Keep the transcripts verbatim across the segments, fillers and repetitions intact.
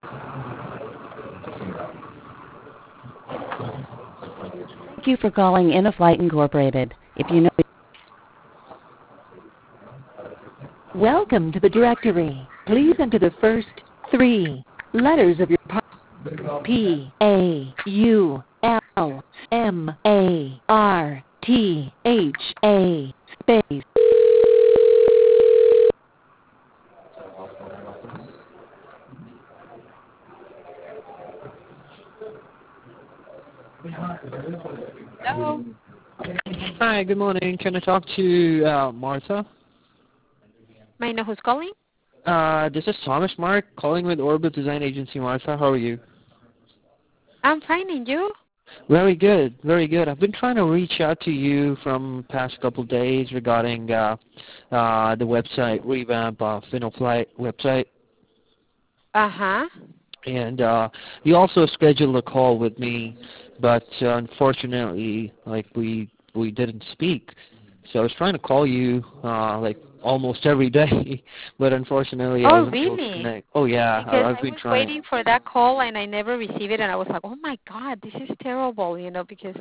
Thank you for calling InnoFlight Incorporated. If you know, welcome to the directory. Please enter the first three letters of your par- P A U L M A R T H A space. Hello. Hi, good morning. Can I talk to uh, Martha? May I know who's calling? Uh, this is Thomas Mark calling with Orbit Design Agency. Martha, how are you? I'm fine, and you? Very good, very good. I've been trying to reach out to you from past couple days regarding uh, uh, the website revamp of InnoFlight website, Uh-huh. and uh, you also scheduled a call with me, but uh, unfortunately, like we we didn't speak. So I was trying to call you uh, like almost every day, but unfortunately I Oh, wasn't able to really? connect. Oh yeah, Because I, I've I been was trying. waiting for that call and I never received it, and I was like, oh my God, this is terrible, you know, because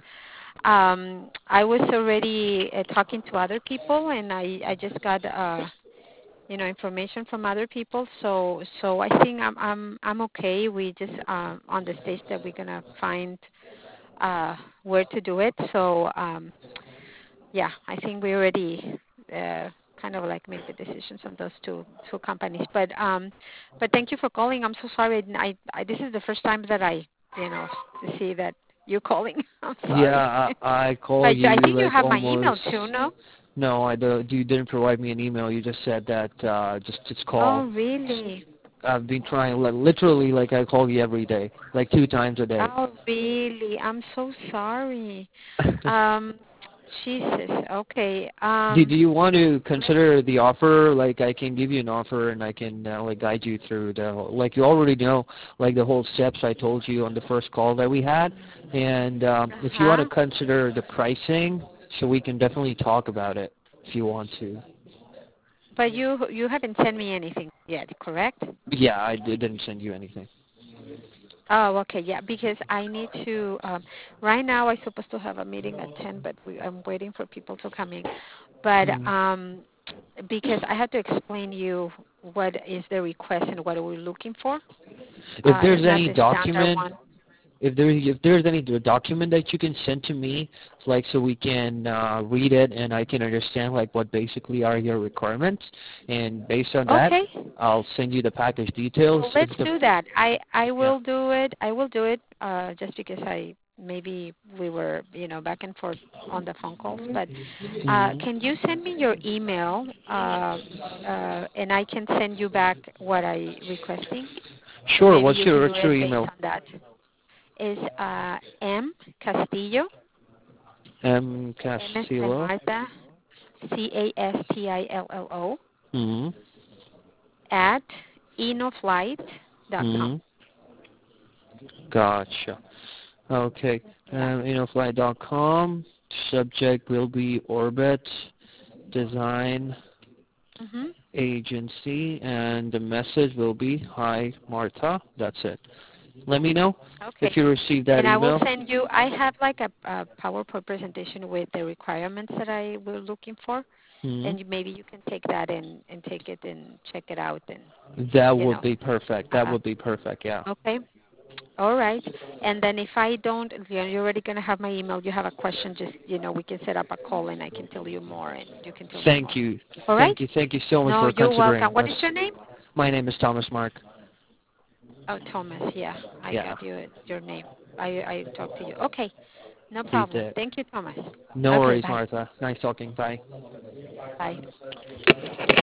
um, I was already uh, talking to other people, and I, I just got uh, you know, information from other people. So so I think I'm I'm I'm okay. We just uh, on the stage that we're gonna find uh, where to do it. So um, yeah, I think we already uh, kind of like made the decisions on those two two companies. But um, but thank you for calling. I'm so sorry. I, I this is the first time that I you know see that you're calling. I'm sorry. Yeah, I, I call But you I think you like have my almost. email too, no? No, I do, you didn't provide me an email. You just said that uh, just just Oh, call. really? I've been trying li- literally like I call you every day, like two times a day. Oh, really? I'm so sorry. Um, Jesus. Okay. do Do Um, you want to consider the offer? Like I can give you an offer and I can uh, like guide you through the whole, like you already know like the whole steps I told you on the first call that we had. And um, if you want to uh-huh. consider the pricing, so we can definitely talk about it if you want to. But you you haven't sent me anything yet, correct? Yeah, I didn't send you anything. Oh, okay. Yeah, because I need to. Um, right now, I'm supposed to have a meeting at ten, but we, I'm waiting for people to come in. But Mm. um, because I have to explain you what is the request and what are we looking for. If Uh, there's it's not any the standard document one. if there if there's any document that you can send to me, like so we can uh, read it and I can understand like what basically are your requirements, and based on that, Okay. I'll send you the package details. Well, If let's the do that. I I yeah. will do it. I will do it. Uh, just because I maybe we were you know back and forth on the phone calls. But uh, Mm. can you send me your email, uh, uh, and I can send you back what I requesting, and Sure. maybe What's you your can do what's your it based email? on that. Is uh, M Castillo, M M as in Castillo. Martha, C A S T I L L O Mm. at innoflight dot com. Mm. Gotcha. Okay. Yeah. Um, innoflight dot com. Subject will be Orbit Design Mhm. Agency, and the message will be Hi Martha. That's it. Let me know Okay. if you receive that And I will email. send you, I have like a, a PowerPoint presentation with the requirements that I were looking for. Hmm. And you, maybe you can take that and, and take it and check it out and, That you would know. be perfect. That Uh, would be perfect. Yeah. okay. All right. And then if I don't, you know, you're already going to have my email. You have a question, just, you know, we can set up a call and I can tell you more and you can tell me Thank more. you. All right? Thank you. Thank you so much No, for you're welcome. considering What us. is your name? My name is Thomas Mark. Oh, Thomas. Yeah, I Yeah. got you, your name. I, I talked to you. Okay. No You problem. did. Thank you, Thomas. No Okay, worries, bye. Martha. Nice talking. Bye. Bye.